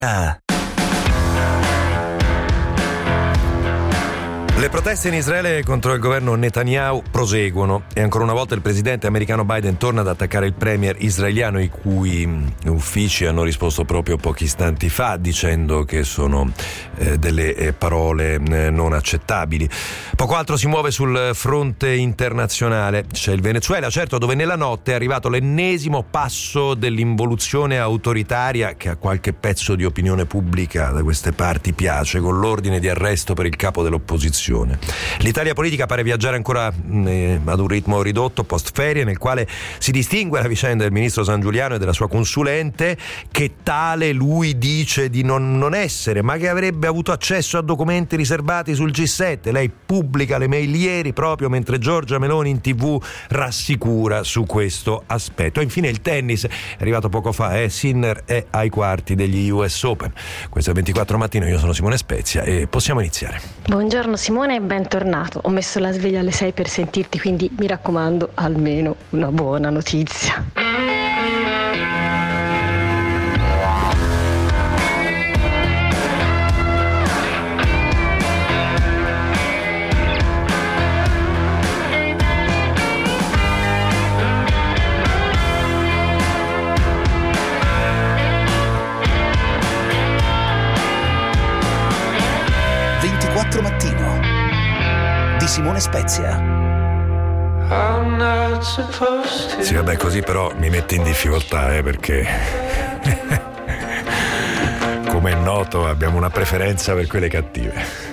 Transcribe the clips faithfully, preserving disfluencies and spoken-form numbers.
Ah. Le proteste in Israele contro il governo Netanyahu proseguono e ancora una volta il presidente americano Biden torna ad attaccare il premier israeliano, i cui uffici hanno risposto proprio pochi istanti fa dicendo che sono eh, delle eh, parole eh, non accettabili. Poco altro si muove sul fronte internazionale. C'è il Venezuela, certo, dove nella notte è arrivato l'ennesimo passo dell'involuzione autoritaria che a qualche pezzo di opinione pubblica da queste parti piace, con l'ordine di arresto per il capo dell'opposizione. L'Italia politica pare viaggiare ancora eh, ad un ritmo ridotto post ferie, nel quale si distingue la vicenda del ministro Sangiuliano e della sua consulente, che tale lui dice di non, non essere, ma che avrebbe avuto accesso a documenti riservati sul G sette. Lei pubblica le mail ieri proprio mentre Giorgia Meloni in tv rassicura su questo aspetto. E infine il tennis, è arrivato poco fa, eh? Sinner è ai quarti degli U S Open. Questo è ventiquattro mattino, io sono Simone Spezia e possiamo iniziare. Buongiorno Simone e bentornato. Ho messo la sveglia alle sei per sentirti, quindi mi raccomando almeno una buona notizia. ventiquattro mattino di Simone Spezia. Sì, vabbè, così però mi mette in difficoltà, eh, perché come è noto abbiamo una preferenza per quelle cattive.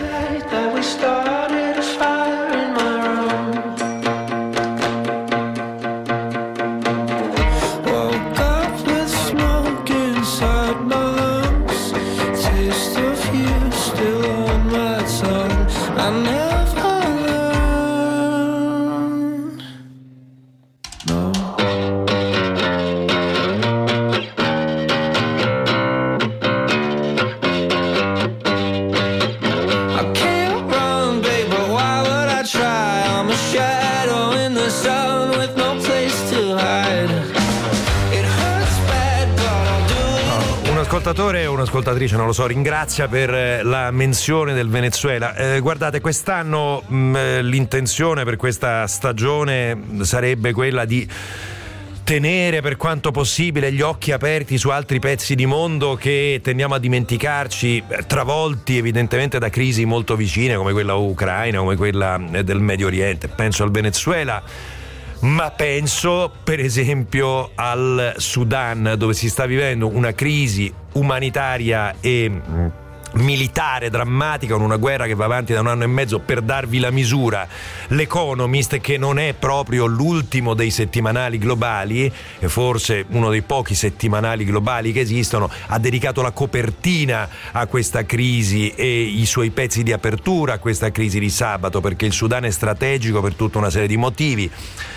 Ascoltatore o un'ascoltatrice, non lo so, ringrazia per la menzione del Venezuela. Eh, guardate, quest'anno mh, l'intenzione per questa stagione sarebbe quella di tenere per quanto possibile gli occhi aperti su altri pezzi di mondo che tendiamo a dimenticarci, travolti evidentemente da crisi molto vicine come quella ucraina, come quella del Medio Oriente. Penso al Venezuela, ma penso per esempio al Sudan, dove si sta vivendo una crisi umanitaria e militare drammatica, con una guerra che va avanti da un anno e mezzo. Per darvi la misura, l'Economist, che non è proprio l'ultimo dei settimanali globali e forse uno dei pochi settimanali globali che esistono, ha dedicato la copertina a questa crisi e i suoi pezzi di apertura a questa crisi di sabato, perché il Sudan è strategico per tutta una serie di motivi.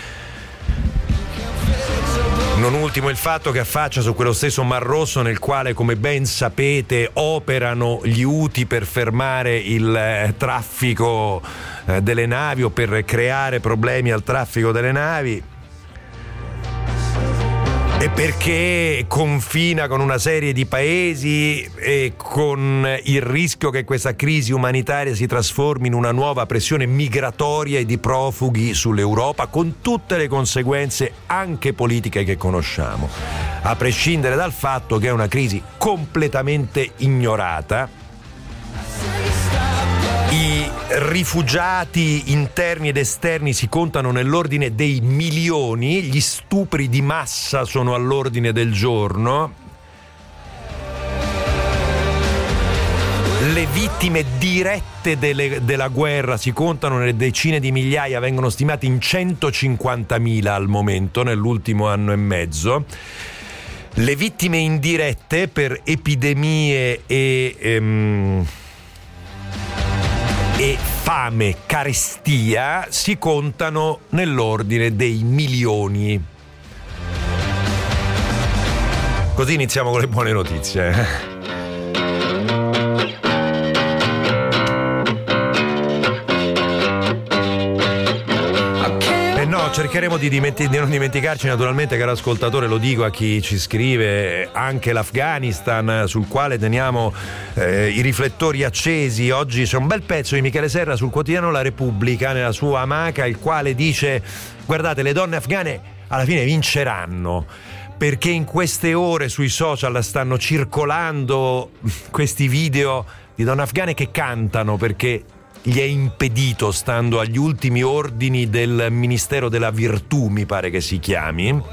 Non ultimo il fatto che affaccia su quello stesso Mar Rosso nel quale, come ben sapete, operano gli Houthi per fermare il eh, traffico eh, delle navi o per creare problemi al traffico delle navi, e perché confina con una serie di paesi e con il rischio che questa crisi umanitaria si trasformi in una nuova pressione migratoria e di profughi sull'Europa, con tutte le conseguenze anche politiche che conosciamo, a prescindere dal fatto che è una crisi completamente ignorata. I rifugiati interni ed esterni si contano nell'ordine dei milioni, gli stupri di massa sono all'ordine del giorno, le vittime dirette delle, della guerra si contano nelle decine di migliaia, vengono stimati in centocinquantamila al momento, nell'ultimo anno e mezzo. Le vittime indirette per epidemie e... Ehm, e fame, carestia si contano nell'ordine dei milioni. Così iniziamo con le buone notizie. cercheremo di, dimenti- di non dimenticarci naturalmente, caro ascoltatore, lo dico a chi ci scrive, anche l'Afghanistan, sul quale teniamo eh, i riflettori accesi. Oggi c'è un bel pezzo di Michele Serra sul quotidiano La Repubblica, nella sua amaca, il quale dice: guardate, le donne afghane alla fine vinceranno, perché in queste ore sui social stanno circolando questi video di donne afghane che cantano perché gli è impedito, stando agli ultimi ordini del Ministero della Virtù, mi pare che si chiami.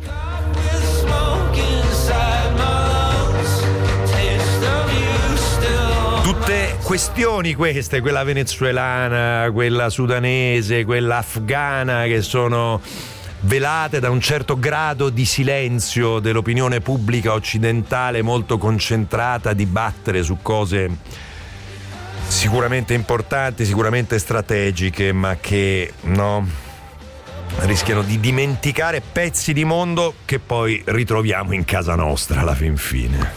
Tutte questioni queste, quella venezuelana, quella sudanese, quella afghana, che sono velate da un certo grado di silenzio dell'opinione pubblica occidentale, molto concentrata a dibattere su cose sicuramente importanti, sicuramente strategiche, ma che no, rischiano di dimenticare pezzi di mondo che poi ritroviamo in casa nostra alla fin fine.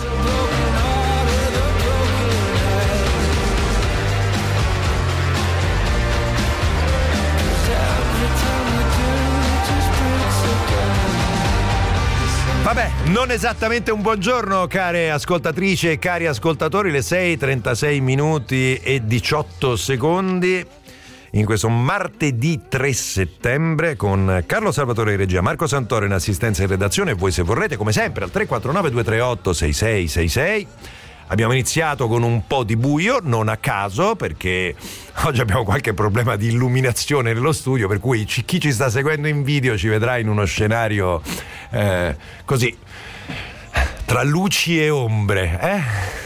Vabbè, non esattamente un buongiorno, care ascoltatrici e cari ascoltatori, le sei e trentasei minuti e diciotto secondi in questo martedì tre settembre, con Carlo Salvatore in regia, Marco Santoro in assistenza in redazione, e voi se vorrete come sempre al tre quattro nove due tre otto sei sei sei sei. Abbiamo iniziato con un po' di buio, non a caso, perché oggi abbiamo qualche problema di illuminazione nello studio, per cui chi ci sta seguendo in video ci vedrà in uno scenario eh, così, tra luci e ombre, eh?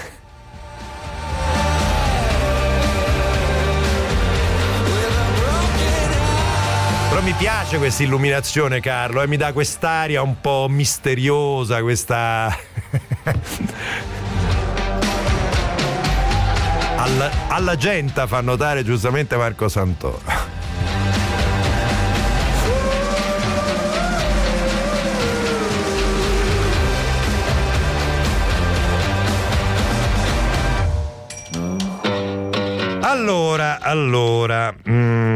Però mi piace questa illuminazione, Carlo, e eh? mi dà quest'aria un po' misteriosa, questa... Alla, alla gente fa notare giustamente Marco Santoro. Allora, allora... Mm.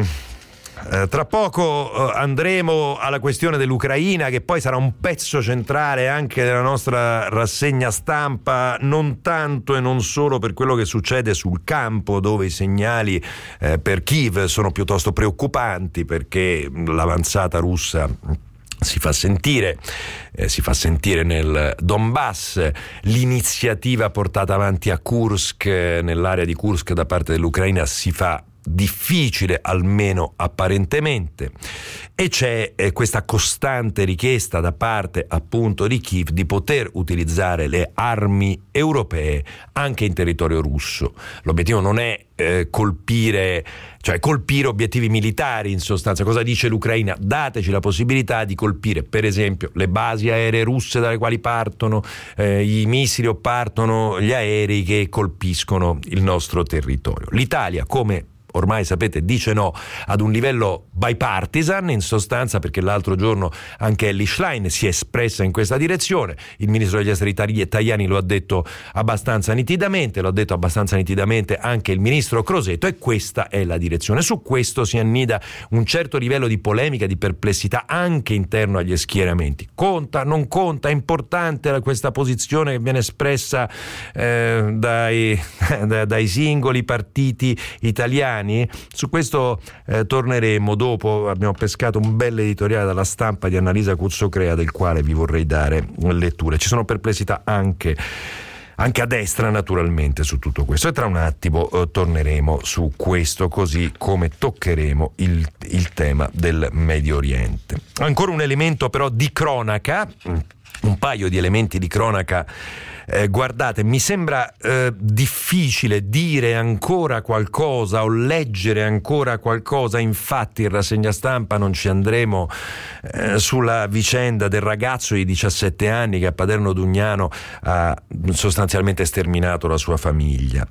Eh, tra poco eh, andremo alla questione dell'Ucraina, che poi sarà un pezzo centrale anche della nostra rassegna stampa, non tanto e non solo per quello che succede sul campo, dove i segnali eh, per Kiev sono piuttosto preoccupanti, perché l'avanzata russa si fa sentire, eh, si fa sentire nel Donbass, l'iniziativa portata avanti a Kursk, nell'area di Kursk da parte dell'Ucraina, si fa difficile, almeno apparentemente, e c'è eh, questa costante richiesta da parte appunto di Kiev di poter utilizzare le armi europee anche in territorio russo. L'obiettivo non è eh, colpire, cioè colpire obiettivi militari, in sostanza. Cosa dice l'Ucraina? Dateci la possibilità di colpire per esempio le basi aeree russe dalle quali partono eh, i missili o partono gli aerei che colpiscono il nostro territorio. L'Italia, come ormai sapete, dice no ad un livello bipartisan, in sostanza, perché l'altro giorno anche Elly Schlein si è espressa in questa direzione, il ministro degli esteri Tajani lo ha detto abbastanza nitidamente, lo ha detto abbastanza nitidamente anche il ministro Crosetto, e questa è la direzione. Su questo si annida un certo livello di polemica, di perplessità anche interno agli schieramenti. Conta, non conta, è importante questa posizione che viene espressa eh, dai, dai singoli partiti italiani. Su questo eh, torneremo dopo. Abbiamo pescato un bel editoriale dalla Stampa di Annalisa Cuzzocrea, del quale vi vorrei dare lettura. Ci sono perplessità anche anche a destra naturalmente su tutto questo, e tra un attimo eh, torneremo su questo, così come toccheremo il, il tema del Medio Oriente. Ancora un elemento però di cronaca, un paio di elementi di cronaca. Eh, guardate, mi sembra eh, difficile dire ancora qualcosa o leggere ancora qualcosa, infatti in rassegna stampa non ci andremo eh, sulla vicenda del ragazzo di diciassette anni che a Paderno Dugnano ha sostanzialmente sterminato la sua famiglia.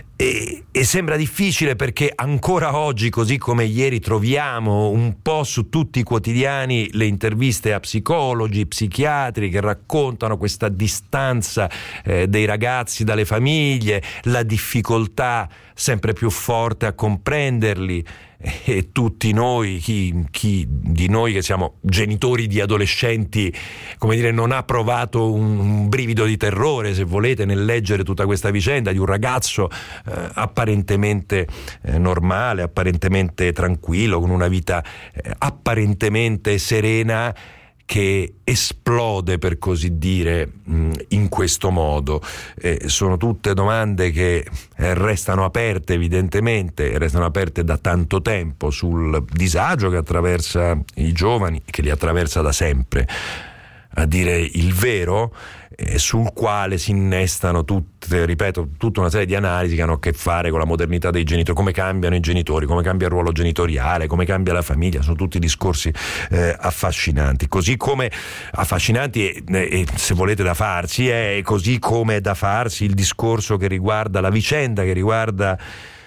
E, e sembra difficile perché ancora oggi, così come ieri, troviamo un po' su tutti i quotidiani le interviste a psicologi, psichiatri che raccontano questa distanza eh, dei ragazzi dalle famiglie, la difficoltà sempre più forte a comprenderli, e tutti noi, chi, chi di noi che siamo genitori di adolescenti, come dire, non ha provato un, un brivido di terrore, se volete, nel leggere tutta questa vicenda di un ragazzo eh, apparentemente eh, normale, apparentemente tranquillo, con una vita eh, apparentemente serena, che esplode, per così dire, in questo modo. Eh, sono tutte domande che eh, restano aperte, evidentemente, restano aperte da tanto tempo, sul disagio che attraversa i giovani, che li attraversa da sempre, a dire il vero, eh, sul quale si innestano tutte, ripeto, tutta una serie di analisi che hanno a che fare con la modernità dei genitori, come cambiano i genitori, come cambia il ruolo genitoriale, come cambia la famiglia. Sono tutti discorsi eh, affascinanti, così come affascinanti e, e se volete da farsi, è così come è da farsi il discorso che riguarda la vicenda, che riguarda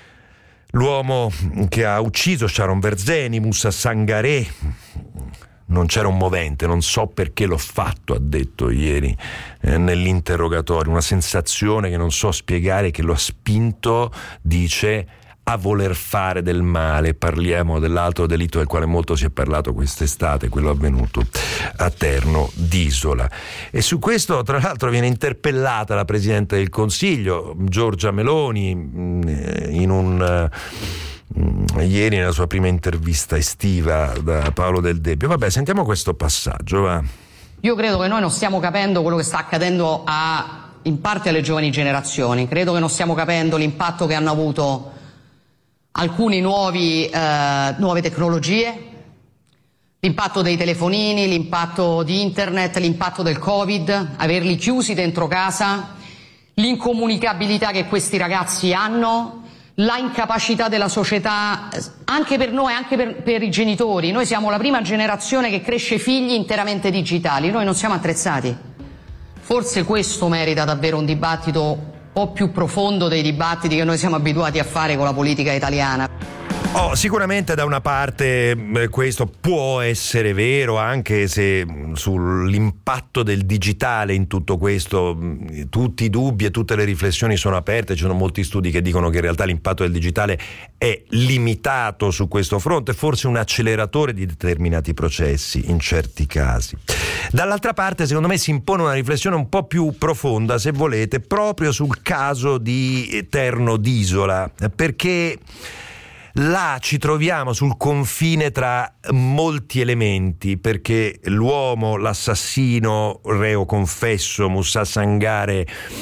l'uomo che ha ucciso Sharon Verzeni, Moussa Sangaré. Non c'era un movente, non so perché l'ho fatto, ha detto ieri eh, nell'interrogatorio, una sensazione che non so spiegare, che lo ha spinto, dice, a voler fare del male. Parliamo dell'altro delitto del quale molto si è parlato quest'estate, quello avvenuto a Terno d'Isola. E su questo, tra l'altro, viene interpellata la Presidente del Consiglio, Giorgia Meloni, in un... ieri nella sua prima intervista estiva da Paolo Del Debbio. Vabbè, sentiamo questo passaggio, va. Io credo che noi non stiamo capendo quello che sta accadendo a, in parte alle giovani generazioni. Credo che non stiamo capendo l'impatto che hanno avuto alcuni nuovi, eh, nuove tecnologie, l'impatto dei telefonini, l'impatto di internet, l'impatto del Covid, averli chiusi dentro casa, l'incomunicabilità che questi ragazzi hanno, la incapacità della società, anche per noi, anche per, per i genitori. Noi siamo la prima generazione che cresce figli interamente digitali, noi non siamo attrezzati. Forse questo merita davvero un dibattito un po' più profondo dei dibattiti che noi siamo abituati a fare con la politica italiana. Oh, sicuramente da una parte eh, questo può essere vero, anche se mh, sull'impatto del digitale in tutto questo mh, tutti i dubbi e tutte le riflessioni sono aperte. Ci sono molti studi che dicono che in realtà l'impatto del digitale è limitato su questo fronte, forse un acceleratore di determinati processi in certi casi. Dall'altra parte, secondo me, si impone una riflessione un po' più profonda, se volete, proprio sul caso di Terno d'Isola, perché là ci troviamo sul confine tra molti elementi, perché l'uomo, l'assassino, reo confesso, Moussa Sangaré,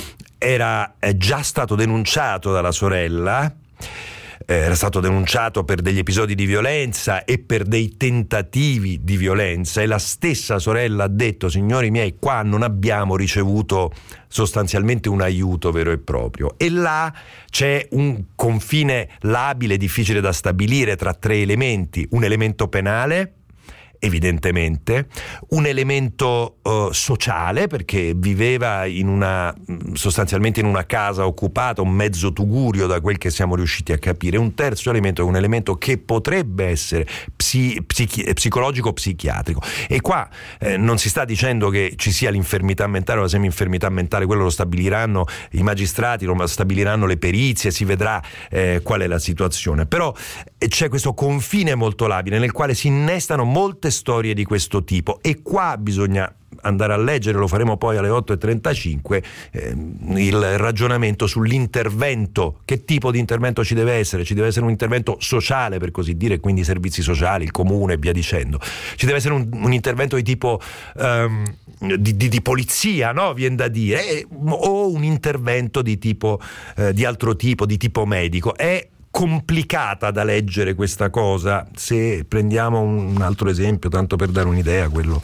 era già stato denunciato dalla sorella, era stato denunciato per degli episodi di violenza e per dei tentativi di violenza, e la stessa sorella ha detto: signori miei, qua non abbiamo ricevuto sostanzialmente un aiuto vero e proprio. E là c'è un confine labile, difficile da stabilire, tra tre elementi: un elemento penale, evidentemente, un elemento uh, sociale, perché viveva in una sostanzialmente in una casa occupata, un mezzo tugurio da quel che siamo riusciti a capire. Un terzo elemento è un elemento che potrebbe essere psi, psichi, psicologico psichiatrico, e qua eh, non si sta dicendo che ci sia l'infermità mentale o la semi-infermità mentale, quello lo stabiliranno i magistrati, lo stabiliranno le perizie, si vedrà eh, qual è la situazione. Però eh, c'è questo confine molto labile nel quale si innestano molte storie di questo tipo, e qua bisogna andare a leggere, lo faremo poi alle otto e trentacinque, eh, il ragionamento sull'intervento. Che tipo di intervento ci deve essere? Ci deve essere un intervento sociale, per così dire, quindi i servizi sociali, il comune e via dicendo. Ci deve essere un, un intervento di tipo um, di, di, di polizia, no? Viene da dire, eh, o un intervento di tipo eh, di altro tipo, di tipo medico. È complicata da leggere questa cosa. Se prendiamo un altro esempio, tanto per dare un'idea, quello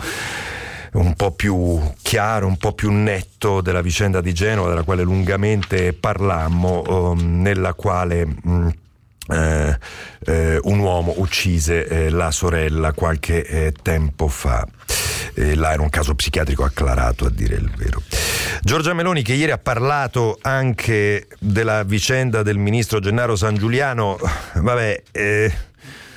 un po' più chiaro, un po' più netto della vicenda di Genova, della quale lungamente parlammo, um, nella quale um, eh, eh, un uomo uccise eh, la sorella qualche eh, tempo fa. Eh, là era un caso psichiatrico acclarato, a dire il vero. Giorgia Meloni, che ieri ha parlato anche della vicenda del ministro Gennaro Sangiuliano, vabbè, eh,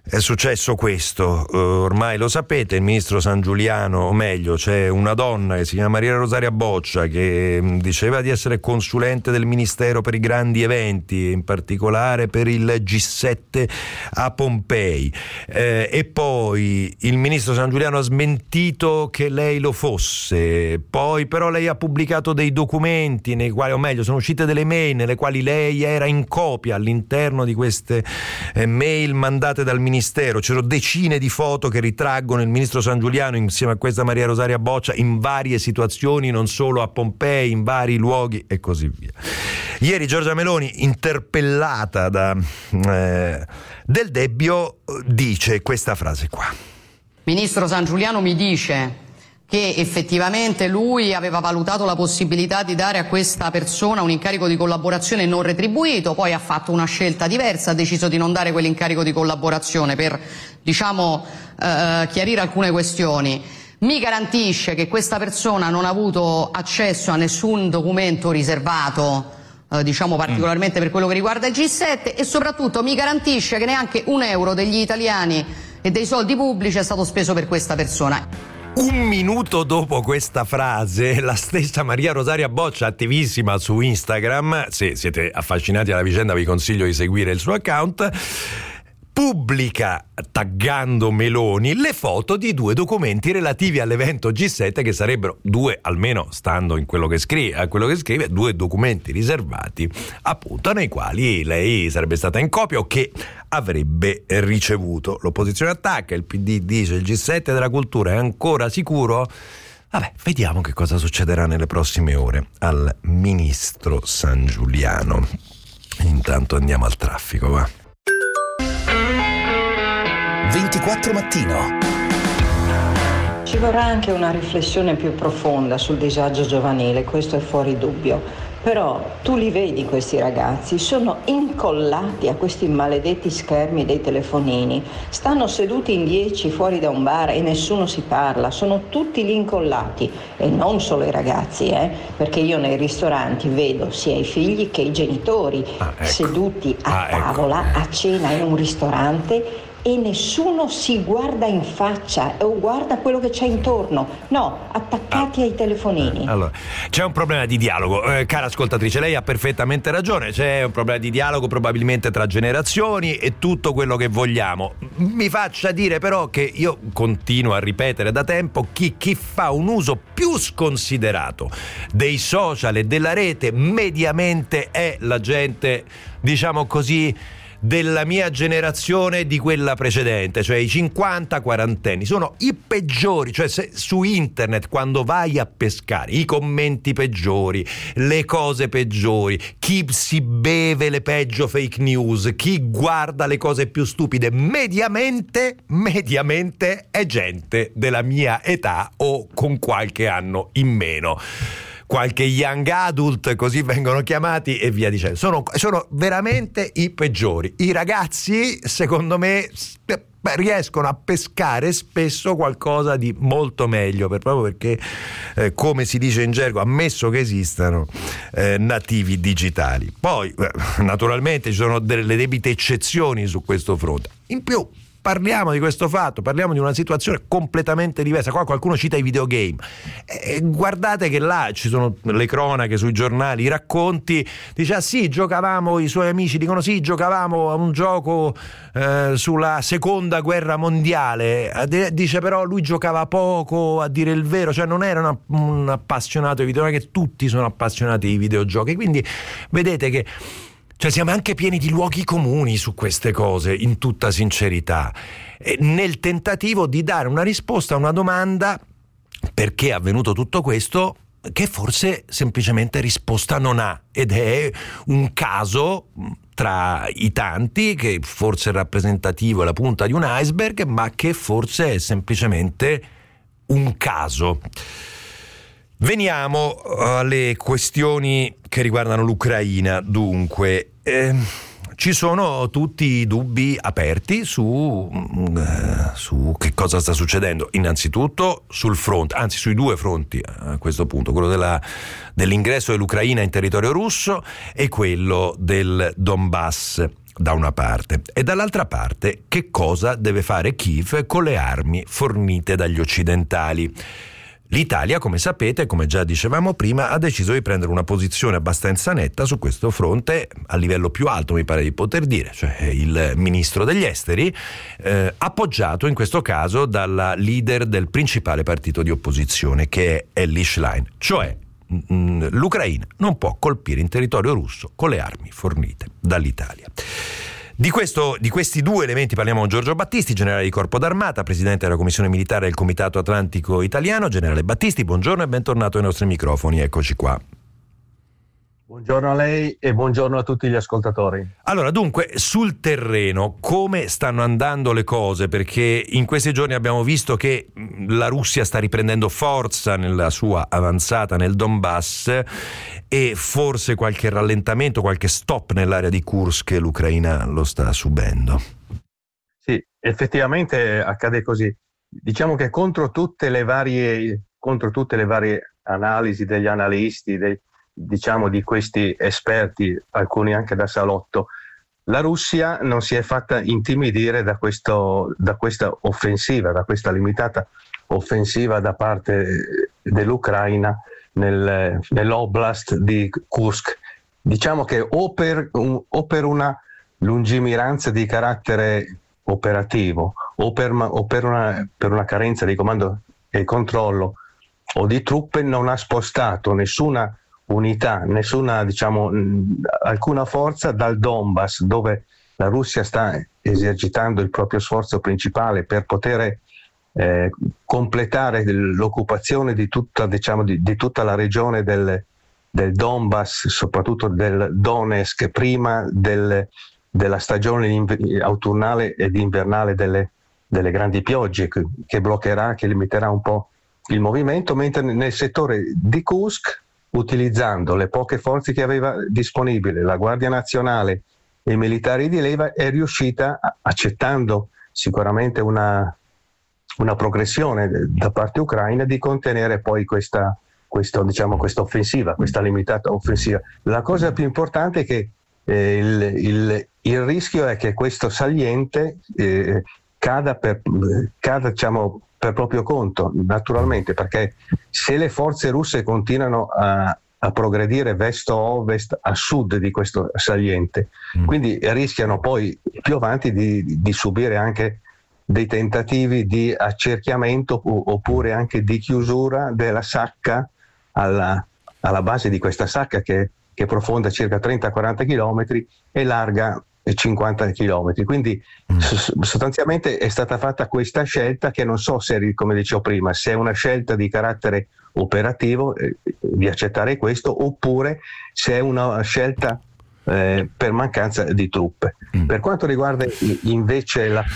È successo questo, uh, ormai lo sapete, il ministro Sangiuliano, o meglio c'è una donna che si chiama Maria Rosaria Boccia che mh, diceva di essere consulente del Ministero per i grandi eventi, in particolare per il G sette a Pompei, eh, e poi il ministro Sangiuliano ha smentito che lei lo fosse, poi però lei ha pubblicato dei documenti nei quali, o meglio sono uscite delle mail nelle quali lei era in copia all'interno di queste eh, mail mandate dal ministero. C'erano decine di foto che ritraggono il ministro Sangiuliano insieme a questa Maria Rosaria Boccia in varie situazioni, non solo a Pompei, in vari luoghi e così via. Ieri Giorgia Meloni, interpellata da eh, Del Debbio, dice questa frase qua. Ministro Sangiuliano mi dice che effettivamente lui aveva valutato la possibilità di dare a questa persona un incarico di collaborazione non retribuito, poi ha fatto una scelta diversa, ha deciso di non dare quell'incarico di collaborazione per, diciamo, eh, chiarire alcune questioni. Mi garantisce che questa persona non ha avuto accesso a nessun documento riservato, eh, diciamo particolarmente per quello che riguarda il G sette, e soprattutto mi garantisce che neanche un euro degli italiani e dei soldi pubblici è stato speso per questa persona. Un minuto dopo questa frase, la stessa Maria Rosaria Boccia, attivissima su Instagram, se siete affascinati alla vicenda vi consiglio di seguire il suo account, pubblica, taggando Meloni, le foto di due documenti relativi all'evento G sette, che sarebbero due, almeno stando in quello che scrive, a quello che scrive, due documenti riservati, appunto, nei quali lei sarebbe stata in copia o che avrebbe ricevuto. L'opposizione attacca, il P D dice il G sette della cultura è ancora sicuro. Vabbè, vediamo che cosa succederà nelle prossime ore al ministro Sangiuliano. Intanto andiamo al traffico, va. ventiquattro Mattino. Ci vorrà anche una riflessione più profonda sul disagio giovanile, questo è fuori dubbio. Però tu li vedi questi ragazzi, sono incollati a questi maledetti schermi dei telefonini, stanno seduti in dieci fuori da un bar e nessuno si parla, sono tutti lì incollati, e non solo i ragazzi, eh? Perché io nei ristoranti vedo sia i figli che i genitori ah, ecco. seduti a ah, tavola, ecco. a cena in un ristorante, e nessuno si guarda in faccia o guarda quello che c'è intorno, no, attaccati ah, ai telefonini. Allora, c'è un problema di dialogo, eh, cara ascoltatrice, lei ha perfettamente ragione, c'è un problema di dialogo probabilmente tra generazioni e tutto quello che vogliamo. Mi faccia dire però che io continuo a ripetere da tempo, chi, chi fa un uso più sconsiderato dei social e della rete mediamente è la gente, diciamo così, della mia generazione e di quella precedente, cioè i cinquanta quarantenni sono i peggiori, cioè se su internet quando vai a pescare i commenti peggiori, le cose peggiori, chi si beve le peggio fake news, chi guarda le cose più stupide, mediamente mediamente è gente della mia età o con qualche anno in meno, qualche young adult, così vengono chiamati, e via dicendo. Sono, sono veramente i peggiori. I ragazzi, secondo me, riescono a pescare spesso qualcosa di molto meglio, per, proprio perché, eh, come si dice in gergo, ammesso che esistano eh, nativi digitali. Poi, eh, naturalmente, ci sono delle debite eccezioni su questo fronte. In più, parliamo di questo fatto, parliamo di una situazione completamente diversa. Qua qualcuno cita i videogame. Eh, guardate che là ci sono le cronache sui giornali, i racconti. Dice, ah sì, giocavamo, i suoi amici dicono sì, giocavamo a un gioco eh, sulla seconda guerra mondiale. Dice però lui giocava poco, a dire il vero, cioè non era una, un appassionato di videogiochi, che tutti sono appassionati di videogiochi. Quindi vedete che cioè siamo anche pieni di luoghi comuni su queste cose, in tutta sincerità, e nel tentativo di dare una risposta a una domanda: perché è avvenuto tutto questo, che forse semplicemente risposta non ha, ed è un caso tra i tanti che forse è rappresentativo, è la punta di un iceberg, ma che forse è semplicemente un caso. Veniamo alle questioni che riguardano l'Ucraina. Dunque, eh, ci sono tutti i dubbi aperti su, eh, su che cosa sta succedendo. Innanzitutto sul fronte, anzi sui due fronti a questo punto, quello della, dell'ingresso dell'Ucraina in territorio russo e quello del Donbass. da una parte, e dall'altra parte che cosa deve fare Kiev con le armi fornite dagli occidentali. L'Italia, come sapete, come già dicevamo prima, ha deciso di prendere una posizione abbastanza netta su questo fronte, a livello più alto mi pare di poter dire, cioè il ministro degli esteri, eh, appoggiato in questo caso dalla leader del principale partito di opposizione, che è Elly Schlein, cioè mh, l'Ucraina non può colpire in territorio russo con le armi fornite dall'Italia. Di, questo, di questi due elementi parliamo con Giorgio Battisti, generale di Corpo d'Armata, presidente della Commissione Militare del Comitato Atlantico Italiano. Generale Battisti, buongiorno e bentornato ai nostri microfoni, eccoci qua. Buongiorno a lei e buongiorno a tutti gli ascoltatori. Allora, dunque, sul terreno come stanno andando le cose? Perché in questi giorni abbiamo visto che la Russia sta riprendendo forza nella sua avanzata nel Donbass e forse qualche rallentamento, qualche stop nell'area di Kursk l'Ucraina lo sta subendo. Sì, effettivamente accade così. Diciamo che contro tutte le varie, contro tutte le varie analisi degli analisti, dei diciamo di questi esperti, alcuni anche da salotto, la Russia non si è fatta intimidire da, questo, da questa offensiva, da questa limitata offensiva da parte dell'Ucraina nel, nell'oblast di Kursk. Diciamo che o per, un, o per una lungimiranza di carattere operativo o per, o per, una, per una carenza di comando e controllo o di truppe non ha spostato nessuna unità, nessuna, diciamo, alcuna forza dal Donbass, dove la Russia sta esercitando il proprio sforzo principale per poter eh, completare l'occupazione di tutta, diciamo, di, di tutta la regione del, del Donbass, soprattutto del Donetsk, prima del, della stagione autunnale ed invernale delle, delle grandi piogge, che, che bloccherà, che limiterà un po' il movimento, mentre nel settore di Kursk, utilizzando le poche forze che aveva disponibili, la Guardia Nazionale e i militari di leva, è riuscita, accettando sicuramente una, una progressione da parte ucraina, di contenere poi questa, questo, diciamo, questa offensiva, questa limitata offensiva. La cosa più importante è che eh, il, il, il rischio è che questo saliente eh, cada, per, cada diciamo, per proprio conto, naturalmente, perché se le forze russe continuano a, a progredire verso-ovest, a sud di questo saliente, mm. quindi rischiano poi più avanti di, di subire anche dei tentativi di accerchiamento oppure anche di chiusura della sacca alla, alla base di questa sacca che, che è profonda circa trenta quaranta chilometri e larga cinquanta chilometri. Quindi mm. sostanzialmente è stata fatta questa scelta che non so se, come dicevo prima, se è una scelta di carattere operativo eh, di accettare questo, oppure se è una scelta eh, per mancanza di truppe. Mm. Per quanto riguarda invece la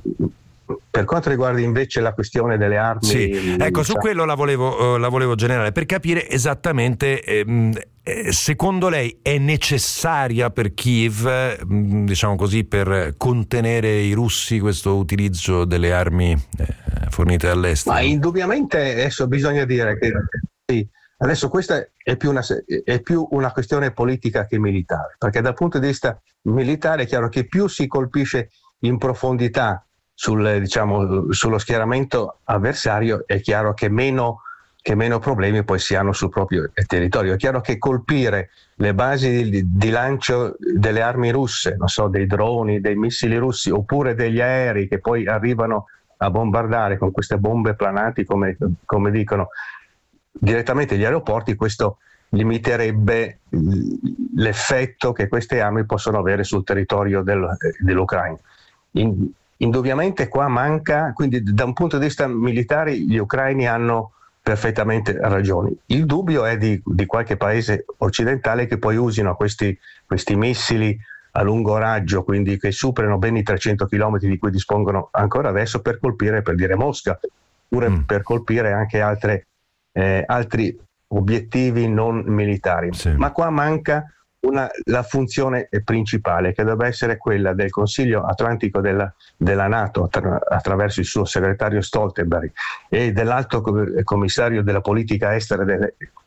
Per quanto riguarda invece la questione delle armi, sì, ecco, su quello la volevo, uh, la volevo generare per capire esattamente, ehm, eh, secondo lei è necessaria per Kiev, eh, diciamo così, per contenere i russi questo utilizzo delle armi eh, fornite dall'estero? Ma indubbiamente adesso bisogna dire che sì, adesso questa è più, una, è più una questione politica che militare, perché dal punto di vista militare è chiaro che più si colpisce in profondità sul, diciamo, sullo schieramento avversario, è chiaro che meno, che meno problemi poi si hanno sul proprio territorio. È chiaro che colpire le basi di, di lancio delle armi russe, non so, dei droni, dei missili russi, oppure degli aerei che poi arrivano a bombardare con queste bombe plananti, come, come dicono, direttamente gli aeroporti, questo limiterebbe l'effetto che queste armi possono avere sul territorio del, dell'Ucraina. In, Indubbiamente qua manca, quindi da un punto di vista militare gli ucraini hanno perfettamente ragione. Il dubbio è di, di qualche paese occidentale che poi usino questi, questi missili a lungo raggio, quindi che superano ben i trecento chilometri di cui dispongono ancora adesso, per colpire, per dire, Mosca, oppure mm. per colpire anche altre, eh, altri obiettivi non militari. Sì. Ma qua manca Una, la funzione principale, che dovrebbe essere quella del Consiglio Atlantico della, della NATO attra, attraverso il suo segretario Stoltenberg e dell'alto commissario della politica estera de,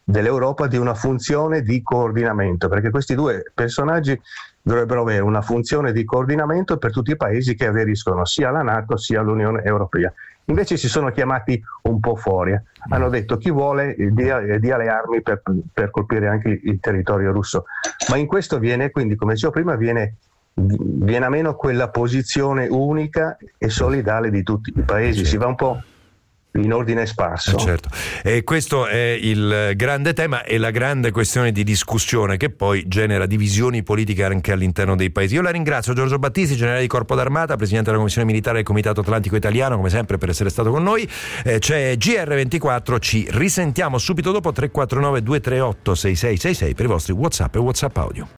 dell'Europa di una funzione di coordinamento, perché questi due personaggi dovrebbero avere una funzione di coordinamento per tutti i paesi che aderiscono sia alla NATO sia all'Unione Europea. Invece si sono chiamati un po' fuori, hanno detto chi vuole dia, dia le armi per, per colpire anche il territorio russo, ma in questo viene, quindi come dicevo prima, viene, viene a meno quella posizione unica e solidale di tutti i paesi, si va un po' in ordine sparso. Eh certo. E questo è il grande tema e la grande questione di discussione che poi genera divisioni politiche anche all'interno dei paesi. Io la ringrazio Giorgio Battisti, generale di Corpo d'Armata, presidente della Commissione Militare del Comitato Atlantico Italiano, come sempre, per essere stato con noi. Eh, c'è G R ventiquattro, ci risentiamo subito dopo. Tre quattro nove due tre otto sei sei sei sei per i vostri WhatsApp e WhatsApp audio.